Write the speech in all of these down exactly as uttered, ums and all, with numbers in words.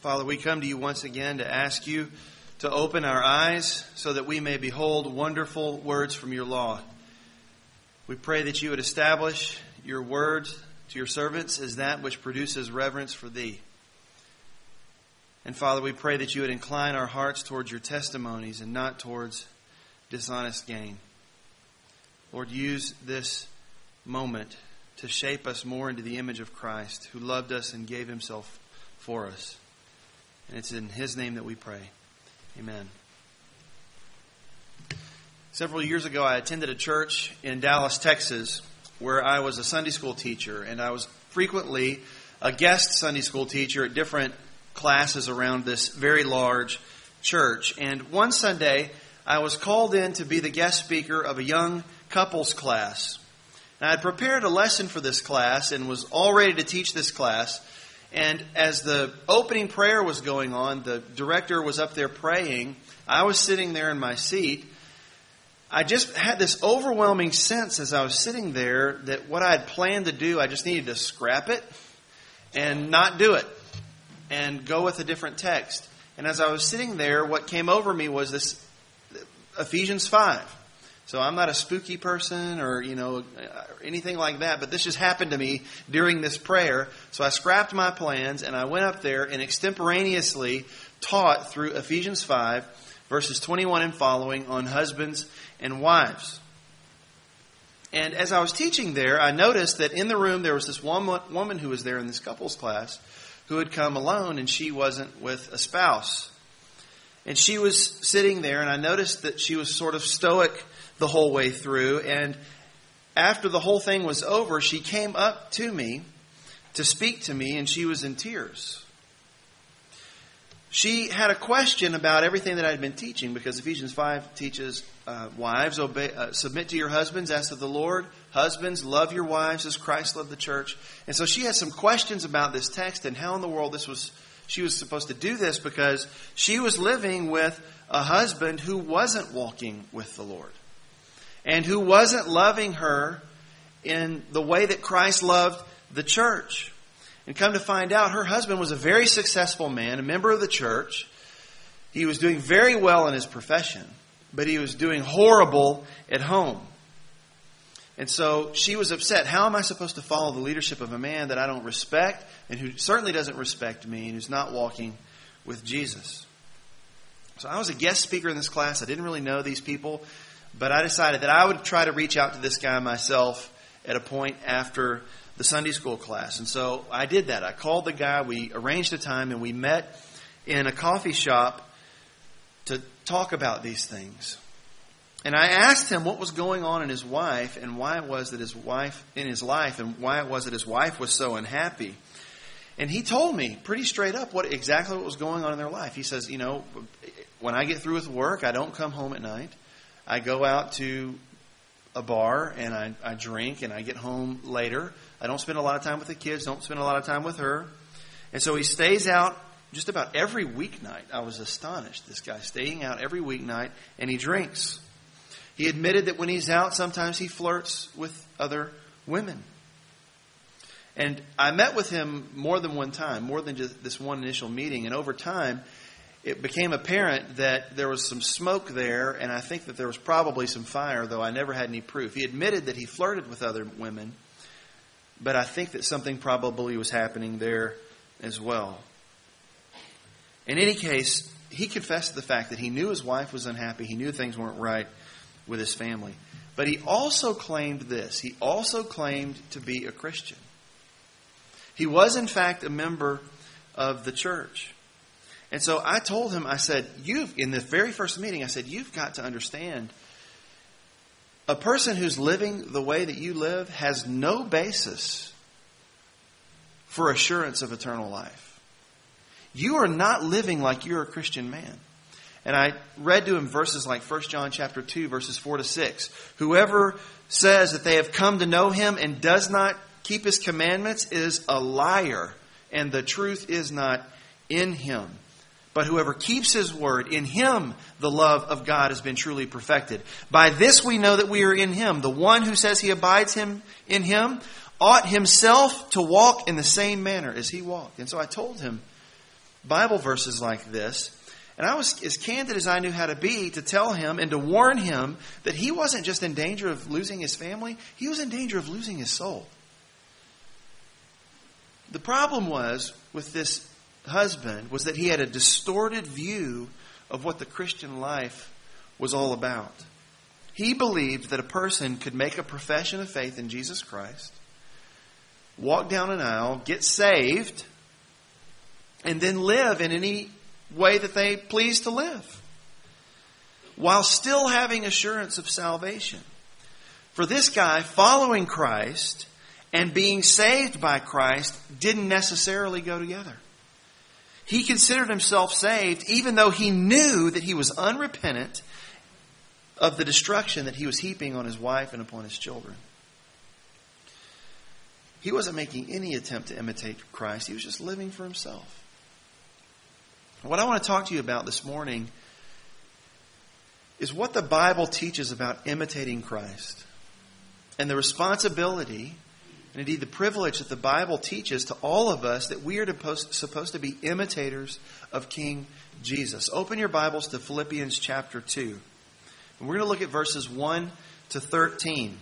Father, we come to you once again to ask you to open our eyes so that we may behold wonderful words from your law. We pray that you would establish your words to your servants as that which produces reverence for thee. And Father, we pray that you would incline our hearts towards your testimonies and not towards dishonest gain. Lord, use this moment to shape us more into the image of Christ, who loved us and gave himself for us. And it's in his name that we pray. Amen. Several years ago, I attended a church in Dallas, Texas, where I was a Sunday school teacher, and I was frequently a guest Sunday school teacher at different classes around this very large church. And one Sunday, I was called in to be the guest speaker of a young couples class. And I had prepared a lesson for this class and was all ready to teach this class. And as the opening prayer was going on, the director was up there praying. I was sitting there in my seat. I just had this overwhelming sense as I was sitting there that what I had planned to do, I just needed to scrap it and not do it and go with a different text. And as I was sitting there, what came over me was this Ephesians five. So I'm not a spooky person or, you know, anything like that, but this just happened to me during this prayer. So I scrapped my plans and I went up there and extemporaneously taught through Ephesians five, verses twenty-one and following on husbands and wives. And as I was teaching there, I noticed that in the room there was this one woman who was there in this couples class who had come alone, and she wasn't with a spouse. And she was sitting there, and I noticed that she was sort of stoic the whole way through. And after the whole thing was over, she came up to me to speak to me, and she was in tears. She had a question about everything that I had been teaching, because Ephesians five teaches uh, wives, obey, uh, submit to your husbands as to the Lord. Husbands, love your wives as Christ loved the church. And so she had some questions about this text and how in the world this was. She was supposed to do this, because she was living with a husband who wasn't walking with the Lord and who wasn't loving her in the way that Christ loved the church. And come to find out, her husband was a very successful man, a member of the church. He was doing very well in his profession, but he was doing horrible at home. And so she was upset. How am I supposed to follow the leadership of a man that I don't respect and who certainly doesn't respect me and who's not walking with Jesus? So I was a guest speaker in this class. I didn't really know these people, but I decided that I would try to reach out to this guy myself at a point after the Sunday school class. And so I did that. I called the guy. We arranged a time and we met in a coffee shop to talk about these things. And I asked him what was going on in his wife and why it was that his wife in his life and why it was that his wife was so unhappy. And he told me pretty straight up what exactly what was going on in their life. He says, you know, when I get through with work, I don't come home at night. I go out to a bar and I, I drink and I get home later. I don't spend a lot of time with the kids, don't spend a lot of time with her. And so he stays out just about every weeknight. I was astonished. This guy staying out every weeknight, and he drinks. He admitted that when he's out, sometimes he flirts with other women. And I met with him more than one time, more than just this one initial meeting. And over time, it became apparent that there was some smoke there, and I think that there was probably some fire, though I never had any proof. He admitted that he flirted with other women, but I think that something probably was happening there as well. In any case, he confessed the fact that he knew his wife was unhappy. He knew things weren't right with his family. But he also claimed this. He also claimed to be a Christian. He was, in fact, a member of the church. And so I told him, I said, you've, in the very first meeting, I said, you've got to understand, a person who's living the way that you live has no basis for assurance of eternal life. You are not living like you're a Christian man. And I read to him verses like First John chapter two, verses four to six. Whoever says that they have come to know him and does not keep his commandments is a liar, and the truth is not in him. But whoever keeps his word, in him the love of God has been truly perfected. By this we know that we are in him. The one who says he abides him in him ought himself to walk in the same manner as he walked. And so I told him Bible verses like this. And I was as candid as I knew how to be to tell him and to warn him that he wasn't just in danger of losing his family, he was in danger of losing his soul. The problem was with this husband was that he had a distorted view of what the Christian life was all about. He believed that a person could make a profession of faith in Jesus Christ, walk down an aisle, get saved, and then live in any way that they please to live, while still having assurance of salvation. For this guy, following Christ and being saved by Christ didn't necessarily go together. He considered himself saved even though he knew that he was unrepentant of the destruction that he was heaping on his wife and upon his children. He wasn't making any attempt to imitate Christ. He was just living for himself. What I want to talk to you about this morning is what the Bible teaches about imitating Christ and the responsibility and indeed the privilege that the Bible teaches to all of us that we are supposed to be imitators of King Jesus. Open your Bibles to Philippians chapter two. And we're going to look at verses one to thirteen.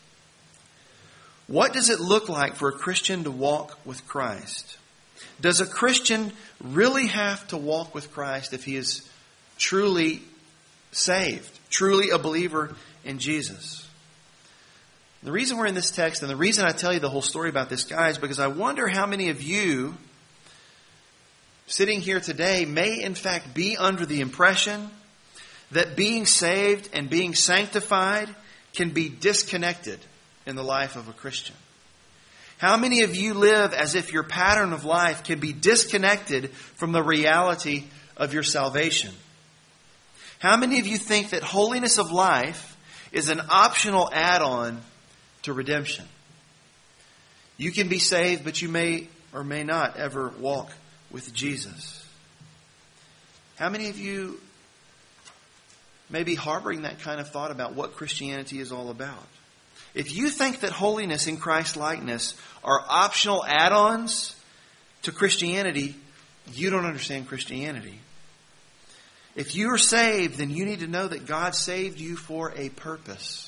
What does it look like for a Christian to walk with Christ? Does a Christian really have to walk with Christ if he is truly saved, truly a believer in Jesus? The reason we're in this text and the reason I tell you the whole story about this guy is because I wonder how many of you sitting here today may in fact be under the impression that being saved and being sanctified can be disconnected in the life of a Christian. How many of you live as if your pattern of life can be disconnected from the reality of your salvation? How many of you think that holiness of life is an optional add-on to redemption? You can be saved, but you may or may not ever walk with Jesus. How many of you may be harboring that kind of thought about what Christianity is all about? If you think that holiness and Christ-likeness are optional add-ons to Christianity, you don't understand Christianity. If you are saved, then you need to know that God saved you for a purpose.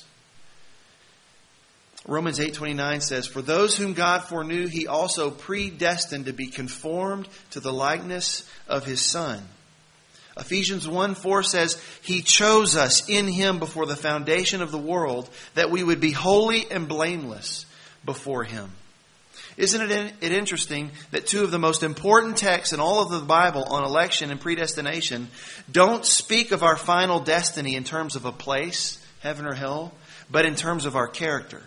Romans eight twenty-nine says, "For those whom God foreknew, He also predestined to be conformed to the likeness of His Son." Ephesians one four says, "He chose us in Him before the foundation of the world, that we would be holy and blameless before Him." Isn't it interesting that two of the most important texts in all of the Bible on election and predestination don't speak of our final destiny in terms of a place, heaven or hell, but in terms of our character?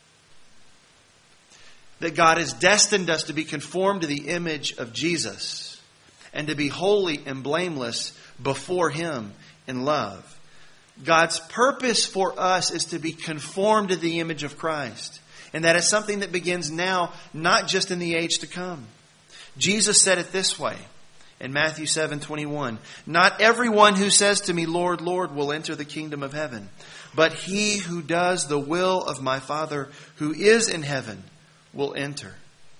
That God has destined us to be conformed to the image of Jesus and to be holy and blameless before Him in love. God's purpose for us is to be conformed to the image of Christ. And that is something that begins now, not just in the age to come. Jesus said it this way in Matthew seven twenty-one. "Not everyone who says to me, 'Lord, Lord,' will enter the kingdom of heaven, but he who does the will of my Father who is in heaven will enter."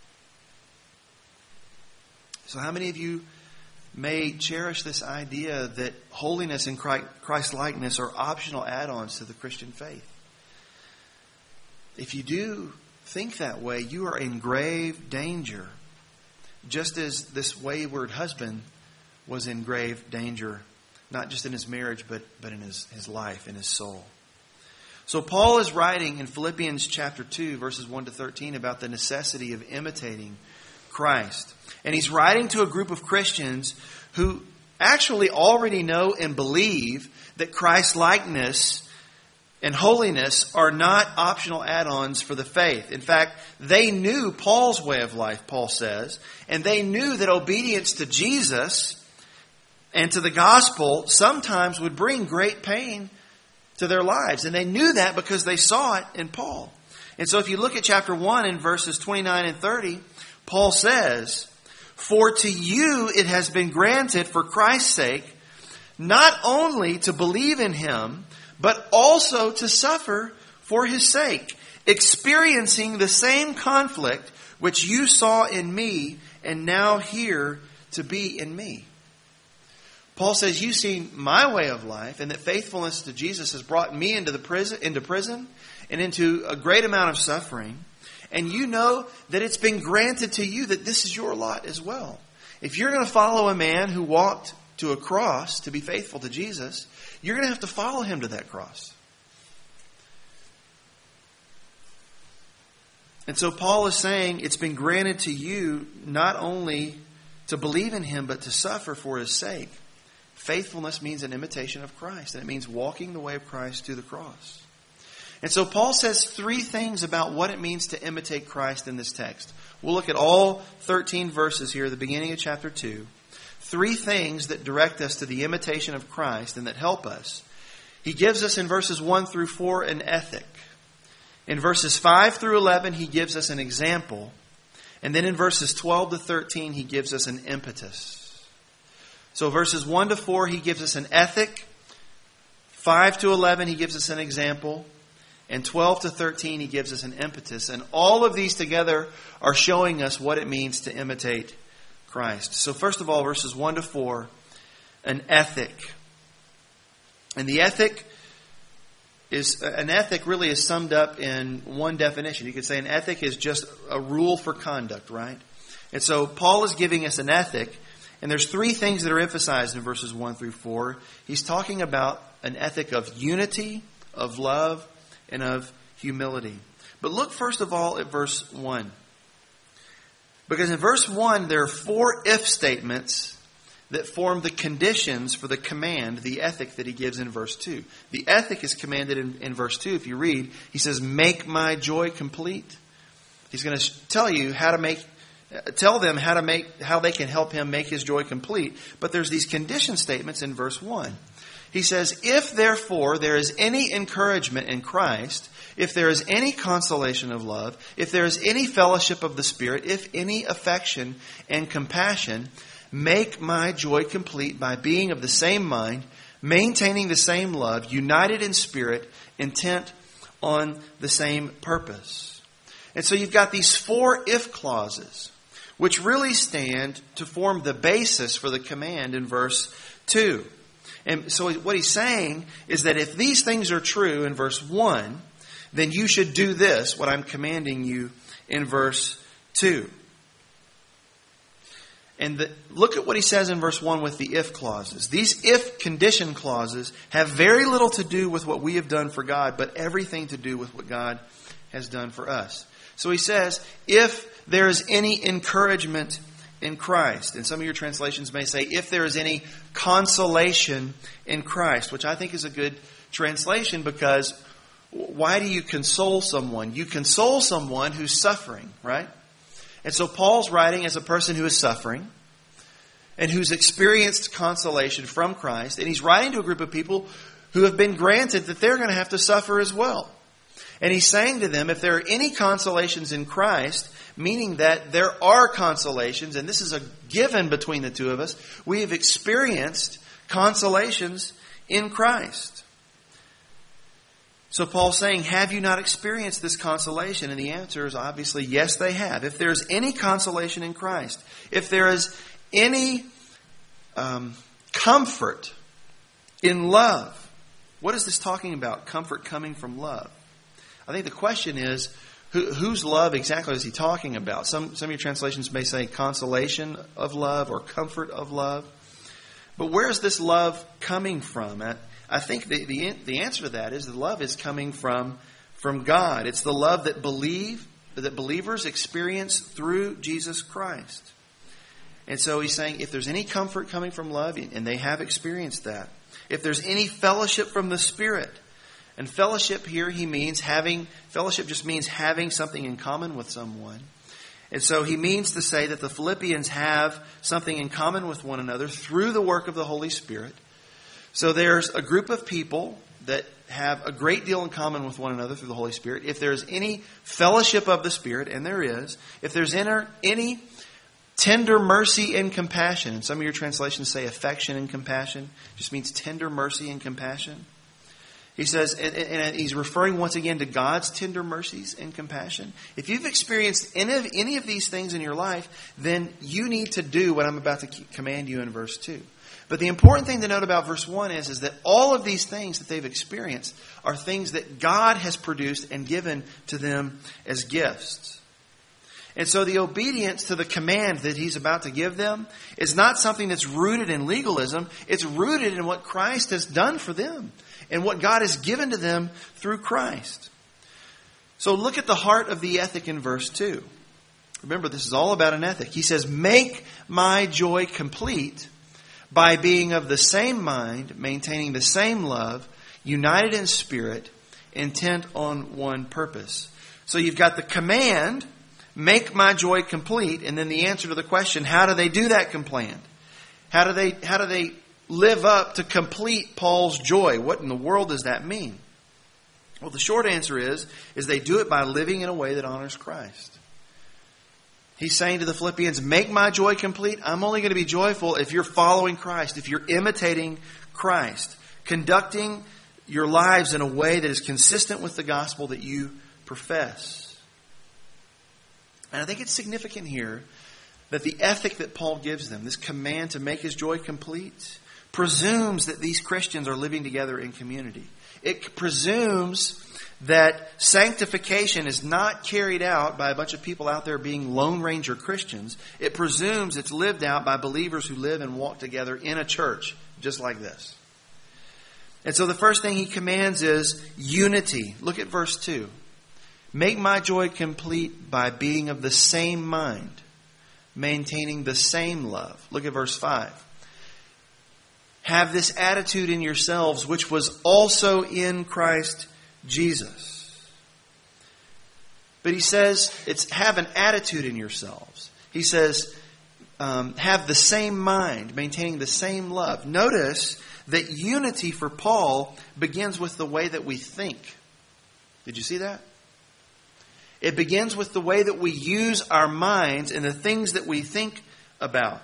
So how many of you may cherish this idea that holiness and Christ-likeness are optional add-ons to the Christian faith? If you do think that way, you are in grave danger, just as this wayward husband was in grave danger, not just in his marriage, but, but in his, his life, in his soul. So Paul is writing in Philippians chapter two, verses one to thirteen, about the necessity of imitating Christ. And he's writing to a group of Christians who actually already know and believe that Christ-likeness and holiness are not optional add-ons for the faith. In fact, they knew Paul's way of life, Paul says, and they knew that obedience to Jesus and to the gospel sometimes would bring great pain to their lives. And they knew that because they saw it in Paul. And so if you look at chapter one in verses twenty-nine and thirty, Paul says, "For to you it has been granted for Christ's sake not only to believe in Him, but also to suffer for His sake, experiencing the same conflict which you saw in me and now hear to be in me. Paul says, you've seen my way of life, and that faithfulness to Jesus has brought me into the prison, into prison and into a great amount of suffering. And you know that it's been granted to you that this is your lot as well. If you're going to follow a man who walked to a cross to be faithful to Jesus, you're going to have to follow him to that cross. And so Paul is saying it's been granted to you not only to believe in him, but to suffer for his sake. Faithfulness means an imitation of Christ, and it means walking the way of Christ to the cross. And so Paul says three things about what it means to imitate Christ in this text. We'll look at all thirteen verses here at the beginning of chapter two. Three things that direct us to the imitation of Christ and that help us. He gives us in verses one through four an ethic. In verses five through eleven, he gives us an example. And then in verses twelve to thirteen, he gives us an impetus. So verses one to four, he gives us an ethic. five to eleven, he gives us an example. And twelve to thirteen, he gives us an impetus. And all of these together are showing us what it means to imitate Christ. So first of all, verses one to four, an ethic. And the ethic is, an ethic really is summed up in one definition. You could say an ethic is just a rule for conduct, right? And so Paul is giving us an ethic. And there's three things that are emphasized in verses one through four. He's talking about an ethic of unity, of love, and of humility. But look first of all at verse one. Because in verse one, there are four if statements that form the conditions for the command, the ethic that he gives in verse two. The ethic is commanded in, in verse two. If you read, he says, make my joy complete. He's going to tell you how to make, tell them how to make, how they can help him make his joy complete. But there's these condition statements in verse one. He says, if therefore there is any encouragement in Christ, if there is any consolation of love, if there is any fellowship of the Spirit, if any affection and compassion, make my joy complete by being of the same mind, maintaining the same love, united in spirit, intent on the same purpose. And so you've got these four if clauses, which really stand to form the basis for the command in verse two. And so what he's saying is that if these things are true in verse one, then you should do this, what I'm commanding you in verse two. And the, look at what he says in verse one with the if clauses. These if condition clauses have very little to do with what we have done for God, but everything to do with what God has done for us. So he says, if there is any encouragement in Christ, and some of your translations may say, if there is any consolation in Christ, which I think is a good translation, because why do you console someone? You console someone who's suffering, right? And so Paul's writing as a person who is suffering and who's experienced consolation from Christ. And he's writing to a group of people who have been granted that they're going to have to suffer as well. And he's saying to them, if there are any consolations in Christ, meaning that there are consolations, and this is a given between the two of us, we have experienced consolations in Christ. So Paul's saying, have you not experienced this consolation? And the answer is obviously yes, they have. If there's any consolation in Christ, if there is any um, comfort in love, what is this talking about? Comfort coming from love. I think the question is, who, whose love exactly is he talking about? Some, some of your translations may say consolation of love or comfort of love. But where is this love coming from? I think the, the the answer to that is the love is coming from, from God. It's the love that believe that believers experience through Jesus Christ. And so he's saying if there's any comfort coming from love, and they have experienced that. If there's any fellowship from the Spirit, and fellowship here he means having, fellowship just means having something in common with someone. And so he means to say that the Philippians have something in common with one another through the work of the Holy Spirit. So there's a group of people that have a great deal in common with one another through the Holy Spirit. If there's any fellowship of the Spirit, and there is, if there's any tender mercy and compassion, and some of your translations say affection and compassion, just means tender mercy and compassion. He says, and, and he's referring once again to God's tender mercies and compassion. If you've experienced any of, any of these things in your life, then you need to do what I'm about to command you in verse two. But the important thing to note about verse one is, is that all of these things that they've experienced are things that God has produced and given to them as gifts. And so the obedience to the command that he's about to give them is not something that's rooted in legalism. It's rooted in what Christ has done for them and what God has given to them through Christ. So look at the heart of the ethic in verse two. Remember, this is all about an ethic. He says, make my joy complete by being of the same mind, maintaining the same love, united in spirit, intent on one purpose. So you've got the command, make my joy complete, and then the answer to the question, how do they do that command? How do they, how do they live up to complete Paul's joy? What in the world does that mean? Well, the short answer is, is they do it by living in a way that honors Christ. He's saying to the Philippians, make my joy complete. I'm only going to be joyful if you're following Christ, if you're imitating Christ, conducting your lives in a way that is consistent with the gospel that you profess. And I think it's significant here that the ethic that Paul gives them, this command to make his joy complete, presumes that these Christians are living together in community. It presumes that sanctification is not carried out by a bunch of people out there being Lone Ranger Christians. It presumes it's lived out by believers who live and walk together in a church, just like this. And so the first thing he commands is unity. Look at verse two. Make my joy complete by being of the same mind, maintaining the same love. Look at verse five. Have this attitude in yourselves, which was also in Christ Jesus. But he says, it's have an attitude in yourselves. He says, um, have the same mind, maintaining the same love. Notice that unity for Paul begins with the way that we think. Did you see that? It begins with the way that we use our minds and the things that we think about.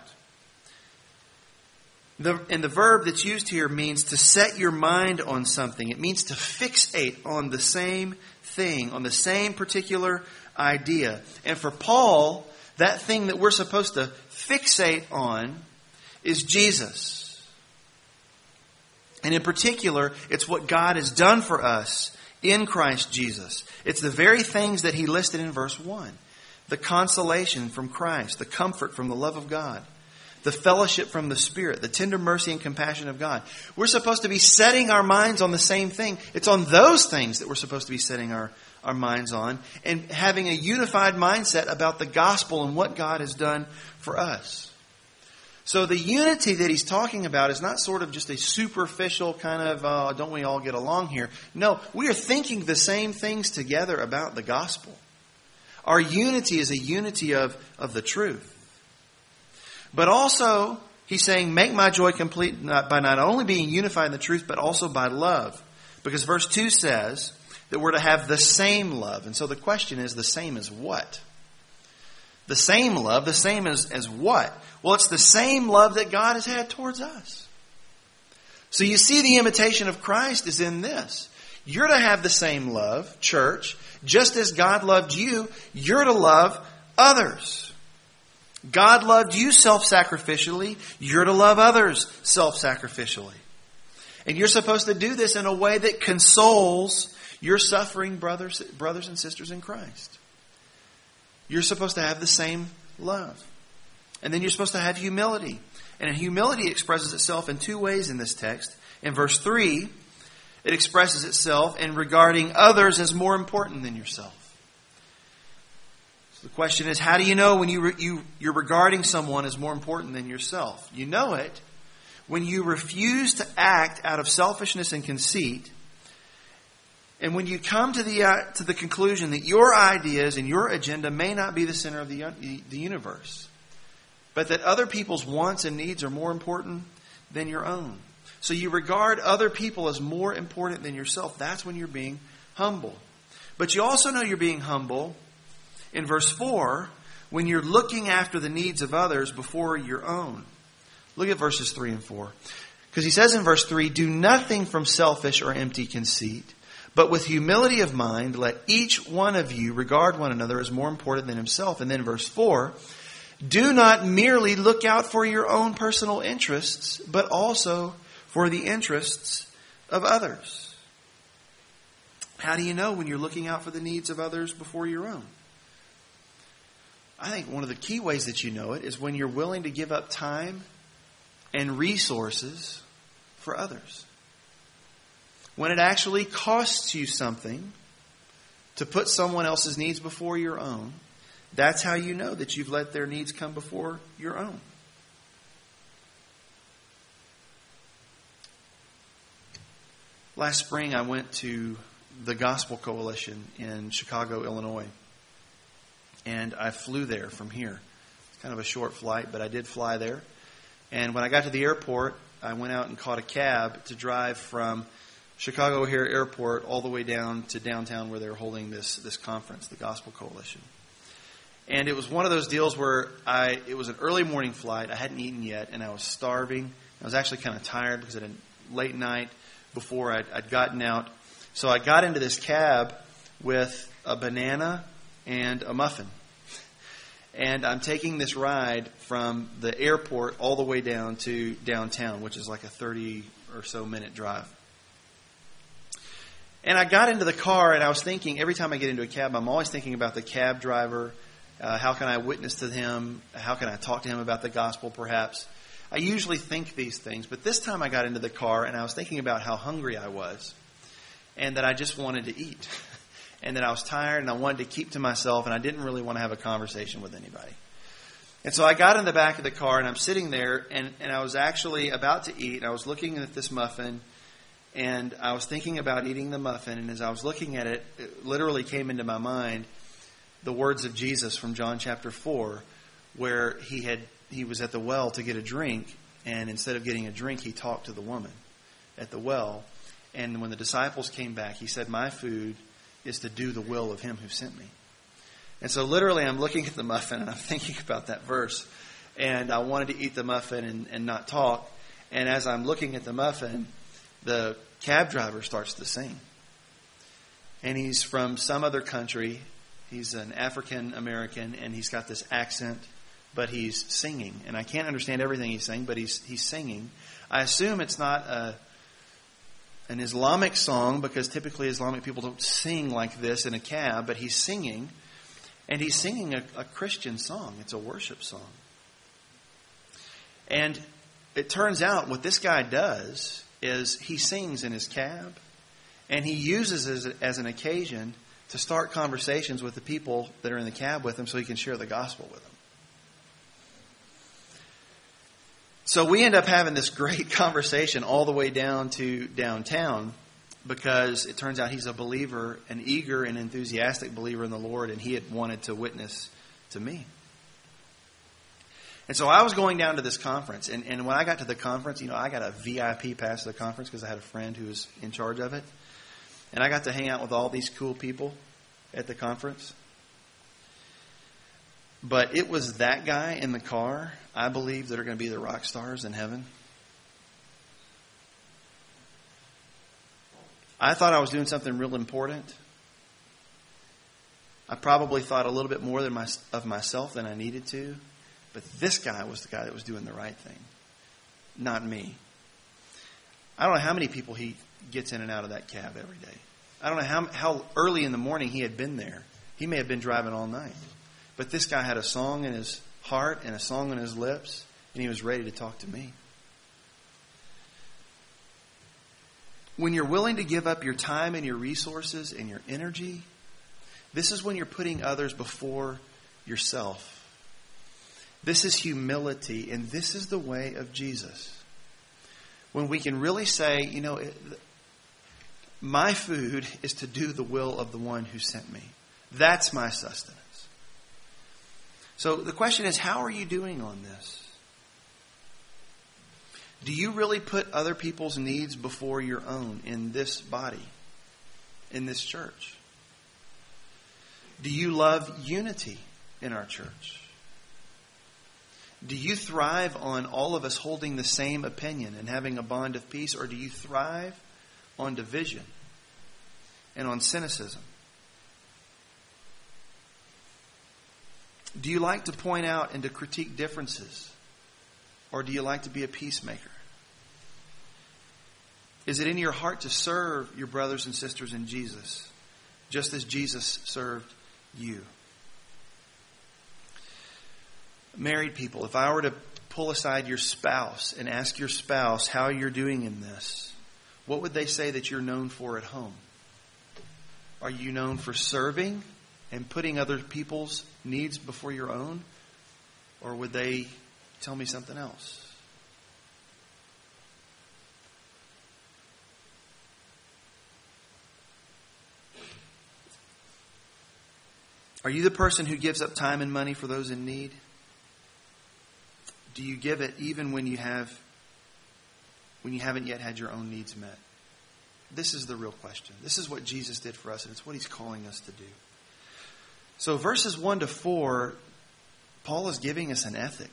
The, and the verb that's used here means to set your mind on something. It means to fixate on the same thing, on the same particular idea. And for Paul, that thing that we're supposed to fixate on is Jesus. And in particular, it's what God has done for us in Christ Jesus. It's the very things that he listed in verse one. The consolation from Christ, the comfort from the love of God, the fellowship from the Spirit, the tender mercy and compassion of God. We're supposed to be setting our minds on the same thing. It's on those things that we're supposed to be setting our, our minds on and having a unified mindset about the gospel and what God has done for us. So the unity that he's talking about is not sort of just a superficial kind of, uh, don't we all get along here? No, we are thinking the same things together about the gospel. Our unity is a unity of, of the truth. But also, he's saying, make my joy complete by not only being unified in the truth, but also by love. Because verse two says that we're to have the same love. And so the question is, the same as what? The same love, the same as, as what? Well, it's the same love that God has had towards us. So you see the imitation of Christ is in this. You're to have the same love, church. Just as God loved you, you're to love others. God loved you self-sacrificially. You're to love others self-sacrificially. And you're supposed to do this in a way that consoles your suffering brothers, brothers and sisters in Christ. You're supposed to have the same love. And then you're supposed to have humility. And humility expresses itself in two ways in this text. In verse three, it expresses itself in regarding others as more important than yourself. The question is, how do you know when you, re, you, you're regarding someone as more important than yourself? You know it when you refuse to act out of selfishness and conceit, and when you come to the, uh, to the conclusion that your ideas and your agenda may not be the center of the, the universe, but that other people's wants and needs are more important than your own. So you regard other people as more important than yourself. That's when you're being humble. But you also know you're being humble in verse four, when you're looking after the needs of others before your own. Look at verses three and four. Because he says in verse three, do nothing from selfish or empty conceit, but with humility of mind, let each one of you regard one another as more important than himself. And then verse four, do not merely look out for your own personal interests, but also for the interests of others. How do you know when you're looking out for the needs of others before your own? I think one of the key ways that you know it is when you're willing to give up time and resources for others. When it actually costs you something to put someone else's needs before your own, that's how you know that you've let their needs come before your own. Last spring, I went to the Gospel Coalition in Chicago, Illinois. And I flew there from here. It's kind of a short flight, but I did fly there. And when I got to the airport, I went out and caught a cab to drive from Chicago O'Hare Airport all the way down to downtown where they were holding this, this conference, the Gospel Coalition. And it was one of those deals where I it was an early morning flight. I hadn't eaten yet, and I was starving. I was actually kind of tired because it had a late night before I'd, I'd gotten out. So I got into this cab with a banana and a muffin. And I'm taking this ride from the airport all the way down to downtown, which is like a thirty or so minute drive. And I got into the car and I was thinking, every time I get into a cab, I'm always thinking about the cab driver. Uh, how can I witness to him? How can I talk to him about the gospel, perhaps? I usually think these things, but this time I got into the car and I was thinking about how hungry I was and that I just wanted to eat. And that I was tired and I wanted to keep to myself and I didn't really want to have a conversation with anybody. And so I got in the back of the car and I'm sitting there and, and I was actually about to eat. I was looking at this muffin and I was thinking about eating the muffin. And as I was looking at it, it literally came into my mind the words of Jesus from John chapter four, where he had he was at the well to get a drink. And instead of getting a drink, he talked to the woman at the well. And when the disciples came back, he said, my food is to do the will of him who sent me. And so literally I'm looking at the muffin and I'm thinking about that verse. And I wanted to eat the muffin and, and not talk. And as I'm looking at the muffin, the cab driver starts to sing. And he's from some other country. He's an African American and he's got this accent, but he's singing. And I can't understand everything he's saying, but he's he's singing. I assume it's not a an Islamic song, because typically Islamic people don't sing like this in a cab, but he's singing, and he's singing a, a Christian song. It's a worship song. And it turns out what this guy does is he sings in his cab, and he uses it as, as an occasion to start conversations with the people that are in the cab with him so he can share the gospel with them. So we end up having this great conversation all the way down to downtown, because it turns out he's a believer, an eager and enthusiastic believer in the Lord, and he had wanted to witness to me. And so I was going down to this conference, and, and when I got to the conference, you know, I got a V I P pass to the conference because I had a friend who was in charge of it. And I got to hang out with all these cool people at the conference. But it was that guy in the car, I believe, that are going to be the rock stars in heaven. I thought I was doing something real important. I probably thought a little bit more than my, of myself than I needed to. But this guy was the guy that was doing the right thing, not me. I don't know how many people he gets in and out of that cab every day. I don't know how, how early in the morning he had been there. He may have been driving all night. But this guy had a song in his heart and a song on his lips, and he was ready to talk to me. When you're willing to give up your time and your resources and your energy, this is when you're putting others before yourself. This is humility, and this is the way of Jesus. When we can really say, you know, my food is to do the will of the one who sent me. That's my sustenance. So the question is, how are you doing on this? Do you really put other people's needs before your own in this body, in this church? Do you love unity in our church? Do you thrive on all of us holding the same opinion and having a bond of peace, or do you thrive on division and on cynicism? Do you like to point out and to critique differences, or do you like to be a peacemaker? Is it in your heart to serve your brothers and sisters in Jesus, just as Jesus served you? Married people, if I were to pull aside your spouse and ask your spouse how you're doing in this, what would they say that you're known for at home? Are you known for serving and putting other people's needs before your own? Or would they tell me something else? Are you the person who gives up time and money for those in need? Do you give it even when you have, when you haven't yet had your own needs met? This is the real question. This is what Jesus did for us, and it's what He's calling us to do. So verses one to four, Paul is giving us an ethic.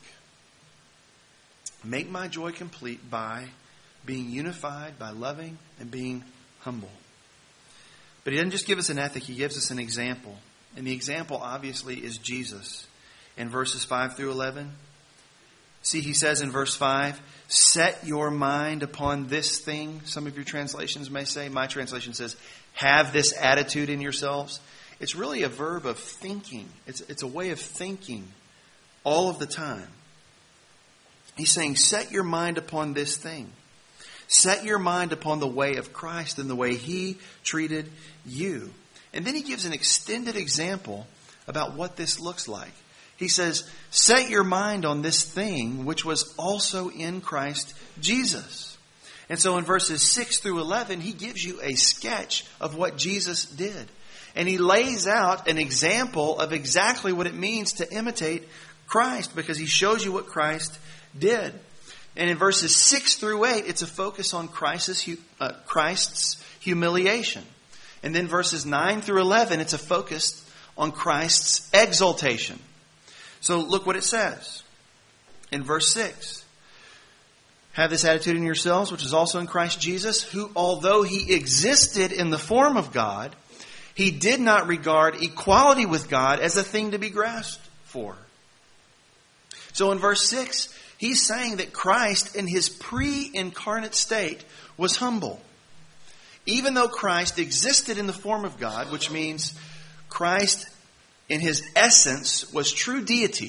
Make my joy complete by being unified, by loving, and being humble. But he doesn't just give us an ethic, he gives us an example. And the example, obviously, is Jesus. In verses five through eleven, see, he says in verse five, set your mind upon this thing. Some of your translations may say, my translation says, have this attitude in yourselves. It's really a verb of thinking. It's, it's a way of thinking all of the time. He's saying, set your mind upon this thing. Set your mind upon the way of Christ and the way He treated you. And then he gives an extended example about what this looks like. He says, set your mind on this thing which was also in Christ Jesus. And so in verses six through eleven, he gives you a sketch of what Jesus did. And he lays out an example of exactly what it means to imitate Christ, because he shows you what Christ did. And in verses six through eight, it's a focus on Christ's, uh, Christ's humiliation. And then verses nine through eleven, it's a focus on Christ's exaltation. So look what it says in verse six. Have this attitude in yourselves, which is also in Christ Jesus, who, although He existed in the form of God, He did not regard equality with God as a thing to be grasped for. So in verse six, he's saying that Christ in His pre-incarnate state was humble. Even though Christ existed in the form of God, which means Christ in His essence was true deity.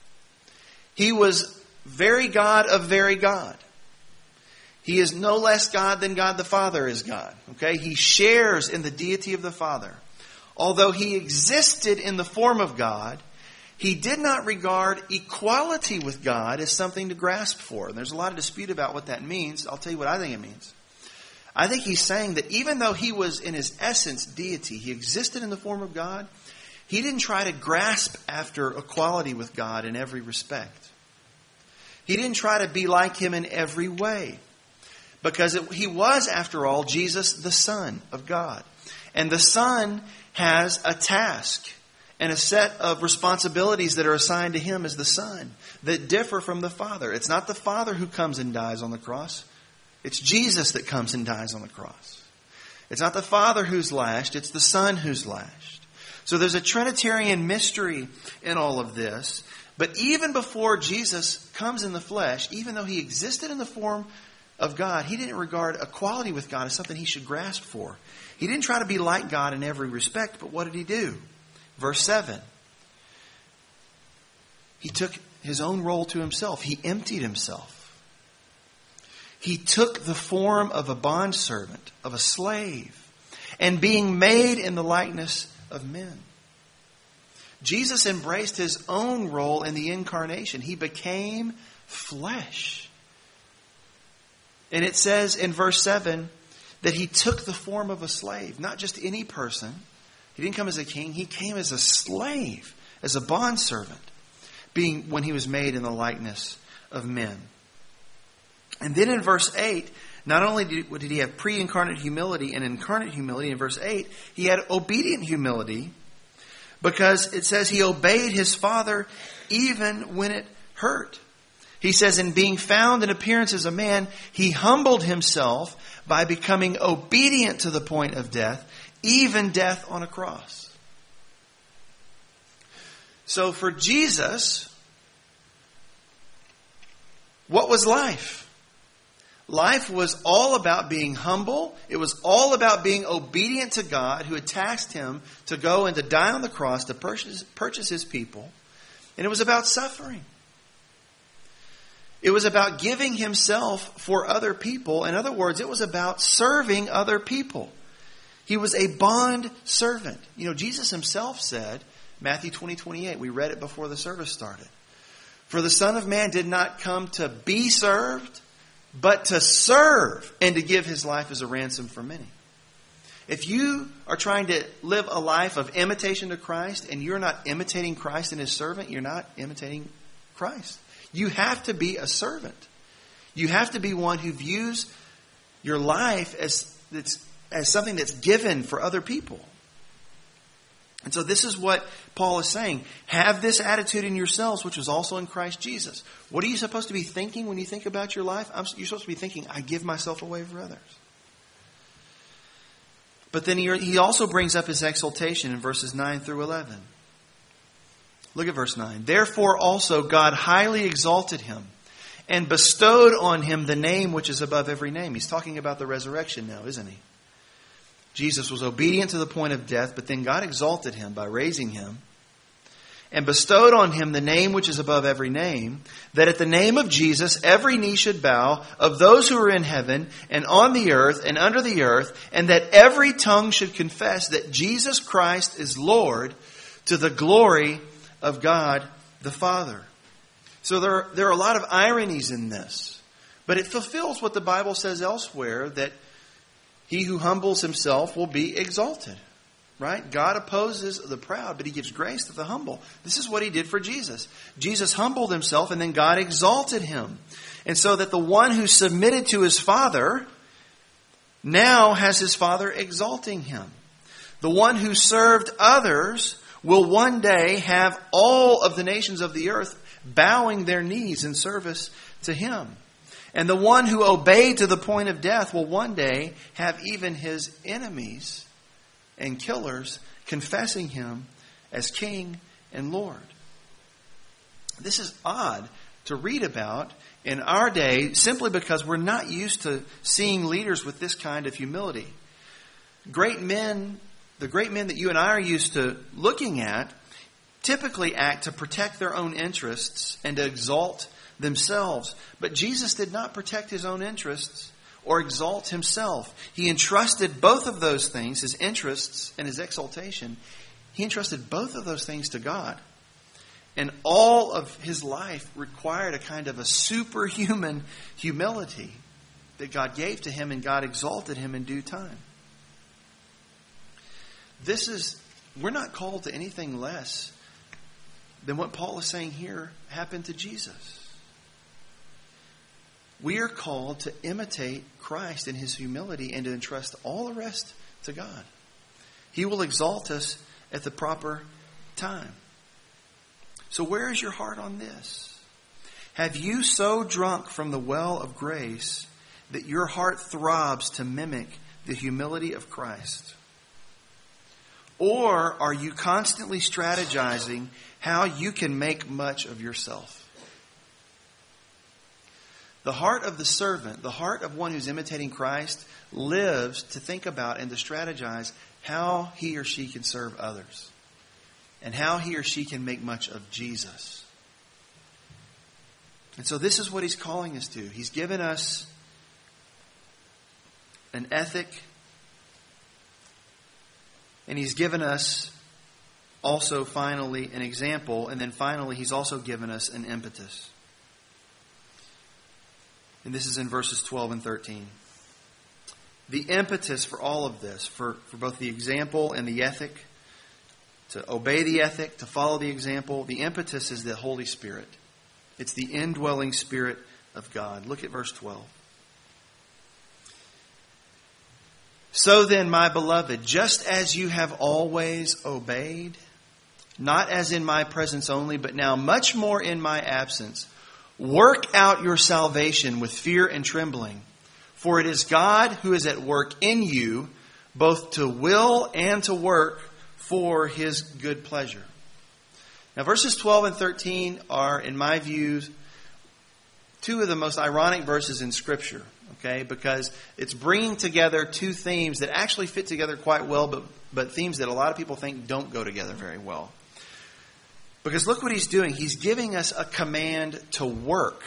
He was very God of very God. He is no less God than God the Father is God. Okay? He shares in the deity of the Father. Although He existed in the form of God, He did not regard equality with God as something to grasp for. And there's a lot of dispute about what that means. I'll tell you what I think it means. I think he's saying that even though He was in His essence deity, He existed in the form of God, He didn't try to grasp after equality with God in every respect. He didn't try to be like Him in every way. Because it, He was, after all, Jesus, the Son of God. And the Son has a task and a set of responsibilities that are assigned to Him as the Son that differ from the Father. It's not the Father who comes and dies on the cross. It's Jesus that comes and dies on the cross. It's not the Father who's lashed, it's the Son who's lashed. So there's a Trinitarian mystery in all of this. But even before Jesus comes in the flesh, even though He existed in the form of God, He didn't regard equality with God as something He should grasp for. He didn't try to be like God in every respect, but what did He do? Verse seven. He took His own role to Himself. He emptied Himself. He took the form of a bondservant, of a slave, and being made in the likeness of men. Jesus embraced His own role in the incarnation. He became flesh. And it says in verse seven that He took the form of a slave, not just any person. He didn't come as a king. He came as a slave, as a bondservant, being when He was made in the likeness of men. And then in verse eight, not only did He have pre-incarnate humility and incarnate humility, in verse eight, He had obedient humility, because it says He obeyed His Father even when it hurt. He says, in being found in appearance as a man, he humbled himself by becoming obedient to the point of death, even death on a cross. So for Jesus, what was life? Life was all about being humble. It was all about being obedient to God, who had tasked him to go and to die on the cross to purchase, purchase his people. And it was about suffering. It was about giving himself for other people. In other words, it was about serving other people. He was a bond servant. You know, Jesus himself said, Matthew twenty, twenty-eight, we read it before the service started. For the Son of Man did not come to be served, but to serve and to give his life as a ransom for many. If you are trying to live a life of imitation to Christ and you're not imitating Christ and his servant, you're not imitating Christ. You have to be a servant. You have to be one who views your life as, as something that's given for other people. And so this is what Paul is saying. Have this attitude in yourselves, which was also in Christ Jesus. What are you supposed to be thinking when you think about your life? I'm, you're supposed to be thinking, I give myself away for others. But then he, he also brings up his exaltation in verses nine through eleven. Look at verse nine. Therefore also God highly exalted him and bestowed on him the name which is above every name. He's talking about the resurrection now, isn't he? Jesus was obedient to the point of death, but then God exalted him by raising him and bestowed on him the name which is above every name, that at the name of Jesus every knee should bow, of those who are in heaven and on the earth and under the earth, and that every tongue should confess that Jesus Christ is Lord, to the glory of God the Father. So there are, there are a lot of ironies in this, but it fulfills what the Bible says elsewhere, that he who humbles himself will be exalted. Right? God opposes the proud, but he gives grace to the humble. This is what he did for Jesus. Jesus humbled himself, and then God exalted him. And so that the one who submitted to his Father now has his Father exalting him. The one who served others will one day have all of the nations of the earth bowing their knees in service to him. And the one who obeyed to the point of death will one day have even his enemies and killers confessing him as King and Lord. This is odd to read about in our day simply because we're not used to seeing leaders with this kind of humility. Great men, the great men that you and I are used to looking at, typically act to protect their own interests and to exalt themselves. But Jesus did not protect his own interests or exalt himself. He entrusted both of those things, his interests and his exaltation, he entrusted both of those things to God. And all of his life required a kind of a superhuman humility that God gave to him, and God exalted him in due time. This is, we're not called to anything less than what Paul is saying here happened to Jesus. We are called to imitate Christ in his humility and to entrust all the rest to God. He will exalt us at the proper time. So where is your heart on this? Have you so drunk from the well of grace that your heart throbs to mimic the humility of Christ? Or are you constantly strategizing how you can make much of yourself? The heart of the servant, the heart of one who's imitating Christ, lives to think about and to strategize how he or she can serve others and how he or she can make much of Jesus. And so this is what he's calling us to. He's given us an ethic, and he's given us also finally an example, and then finally he's also given us an impetus. And this is in verses twelve and thirteen. The impetus for all of this, for, for both the example and the ethic, to obey the ethic, to follow the example, the impetus is the Holy Spirit. It's the indwelling Spirit of God. Look at verse twelve. So then, my beloved, just as you have always obeyed, not as in my presence only, but now much more in my absence. Work out your salvation with fear and trembling, for it is God who is at work in you, both to will and to work for His good pleasure. Now, verses twelve and thirteen are, in my view, two of the most ironic verses in Scripture. Okay, because it's bringing together two themes that actually fit together quite well, but, but themes that a lot of people think don't go together very well. Because look what he's doing. He's giving us a command to work.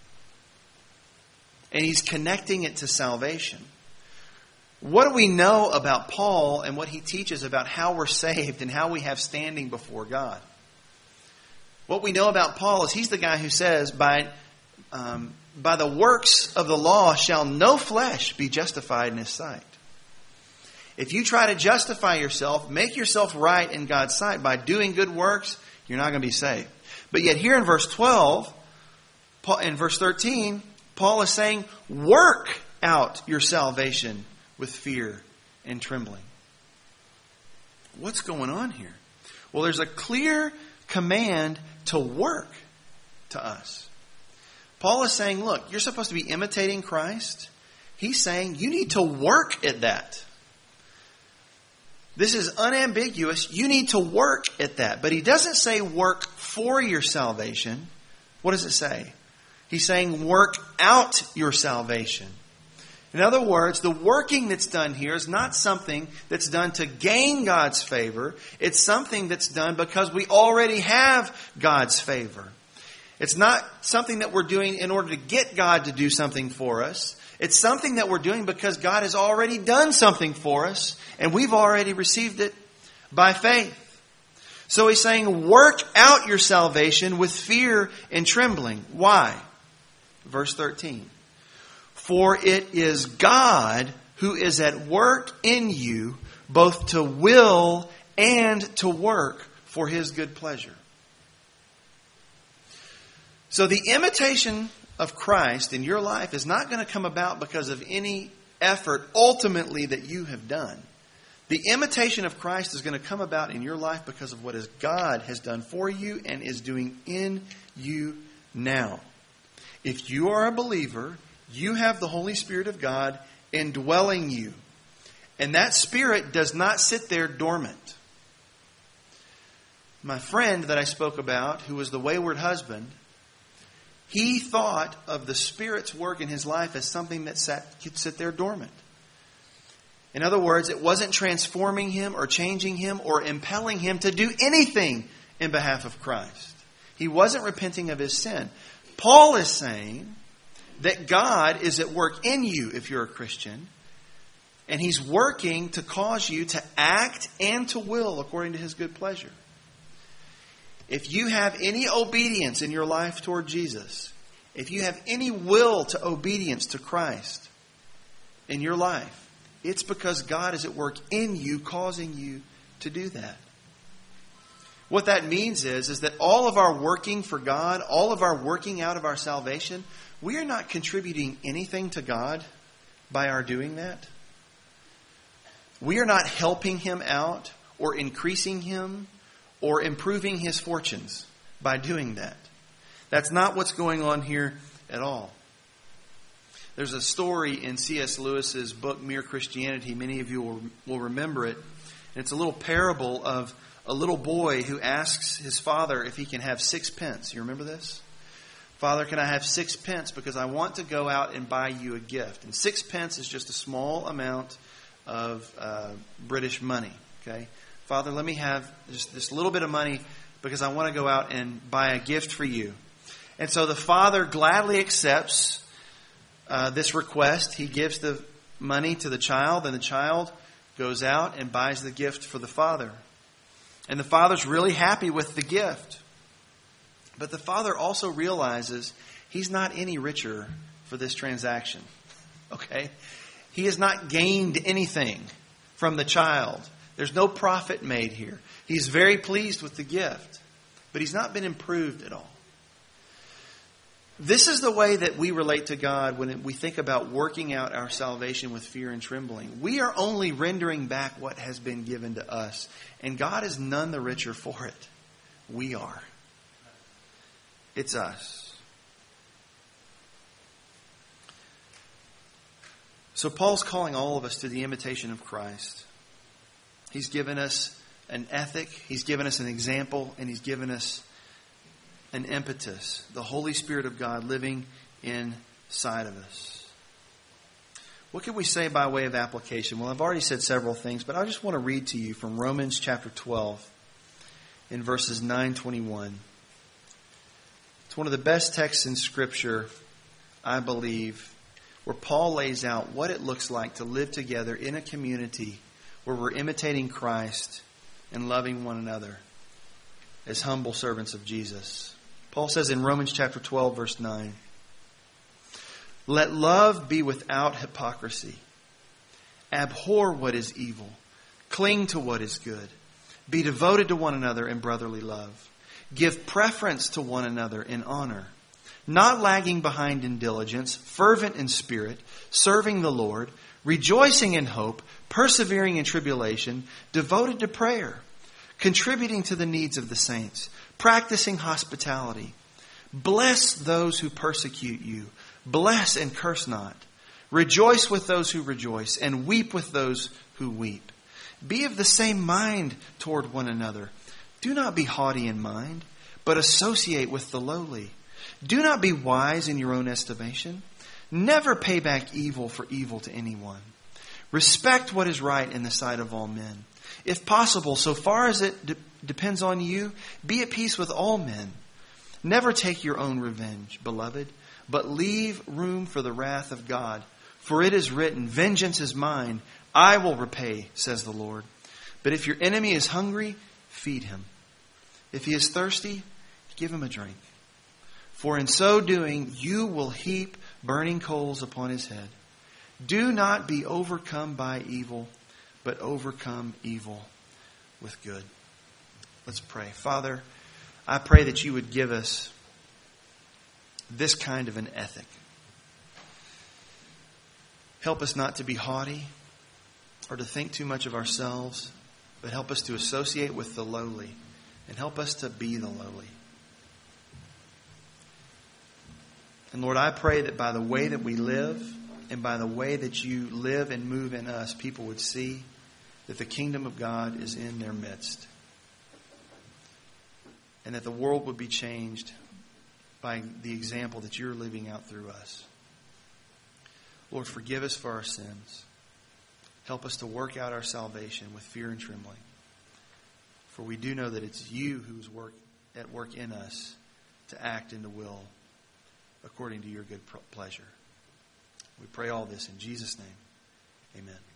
And he's connecting it to salvation. What do we know about Paul and what he teaches about how we're saved and how we have standing before God? What we know about Paul is he's the guy who says, by... Um, By the works of the law shall no flesh be justified in His sight. If you try to justify yourself, make yourself right in God's sight by doing good works, you're not going to be saved. But yet here in verse twelve, in verse thirteen, Paul is saying, work out your salvation with fear and trembling. What's going on here? Well, there's a clear command to work to us. Paul is saying, look, you're supposed to be imitating Christ. He's saying you need to work at that. This is unambiguous. You need to work at that. But he doesn't say work for your salvation. What does it say? He's saying work out your salvation. In other words, the working that's done here is not something that's done to gain God's favor. It's something that's done because we already have God's favor. It's not something that we're doing in order to get God to do something for us. It's something that we're doing because God has already done something for us, and we've already received it by faith. So he's saying, work out your salvation with fear and trembling. Why? Verse thirteen. For it is God who is at work in you, both to will and to work for His good pleasure. So the imitation of Christ in your life is not going to come about because of any effort ultimately that you have done. The imitation of Christ is going to come about in your life because of what is God has done for you and is doing in you now. If you are a believer, you have the Holy Spirit of God indwelling you. And that Spirit does not sit there dormant. My friend that I spoke about, who was the wayward husband, he thought of the Spirit's work in his life as something that sat, could sit there dormant. In other words, it wasn't transforming him or changing him or impelling him to do anything in behalf of Christ. He wasn't repenting of his sin. Paul is saying that God is at work in you if you're a Christian. And He's working to cause you to act and to will according to His good pleasure. If you have any obedience in your life toward Jesus, if you have any will to obedience to Christ in your life, it's because God is at work in you, causing you to do that. What that means is, is that all of our working for God, all of our working out of our salvation, we are not contributing anything to God by our doing that. We are not helping Him out or increasing Him or improving His fortunes by doing that. That's not what's going on here at all. There's a story in C S Lewis's book, Mere Christianity. Many of you will, will remember it. And it's a little parable of a little boy who asks his father if he can have six pence. You remember this? Father, can I have six pence because I want to go out and buy you a gift? And six pence is just a small amount of uh, British money. Okay, Father, let me have just this little bit of money because I want to go out and buy a gift for you. And so the father gladly accepts uh, this request. He gives the money to the child, and the child goes out and buys the gift for the father. And the father's really happy with the gift. But the father also realizes he's not any richer for this transaction. Okay? He has not gained anything from the child. There's no profit made here. He's very pleased with the gift, but he's not been improved at all. This is the way that we relate to God when we think about working out our salvation with fear and trembling. We are only rendering back what has been given to us, and God is none the richer for it. We are. It's us. So Paul's calling all of us to the imitation of Christ. He's given us an ethic, He's given us an example, and He's given us an impetus. The Holy Spirit of God living inside of us. What can we say by way of application? Well, I've already said several things, but I just want to read to you from Romans chapter twelve in verses nine twenty-one. It's one of the best texts in Scripture, I believe, where Paul lays out what it looks like to live together in a community where we're imitating Christ and loving one another as humble servants of Jesus. Paul says in Romans chapter twelve, verse nine, "Let love be without hypocrisy. Abhor what is evil. Cling to what is good. Be devoted to one another in brotherly love. Give preference to one another in honor. Not lagging behind in diligence, fervent in spirit, serving the Lord, rejoicing in hope, persevering in tribulation, devoted to prayer, contributing to the needs of the saints, practicing hospitality. Bless those who persecute you. Bless and curse not. Rejoice with those who rejoice, and weep with those who weep. Be of the same mind toward one another. Do not be haughty in mind, but associate with the lowly. Do not be wise in your own estimation. Never pay back evil for evil to anyone. Respect what is right in the sight of all men. If possible, so far as it de- depends on you, be at peace with all men. Never take your own revenge, beloved, but leave room for the wrath of God. For it is written, 'Vengeance is mine, I will repay,' says the Lord. But if your enemy is hungry, feed him. If he is thirsty, give him a drink. For in so doing, you will heap burning coals upon his head. Do not be overcome by evil, but overcome evil with good." Let's pray. Father, I pray that you would give us this kind of an ethic. Help us not to be haughty or to think too much of ourselves, but help us to associate with the lowly and help us to be the lowly. And Lord, I pray that by the way that we live and by the way that you live and move in us, people would see that the kingdom of God is in their midst. And that the world would be changed by the example that you're living out through us. Lord, forgive us for our sins. Help us to work out our salvation with fear and trembling. For we do know that it's you who's work, at work in us to act in the will according to your good pleasure. We pray all this in Jesus' name. Amen.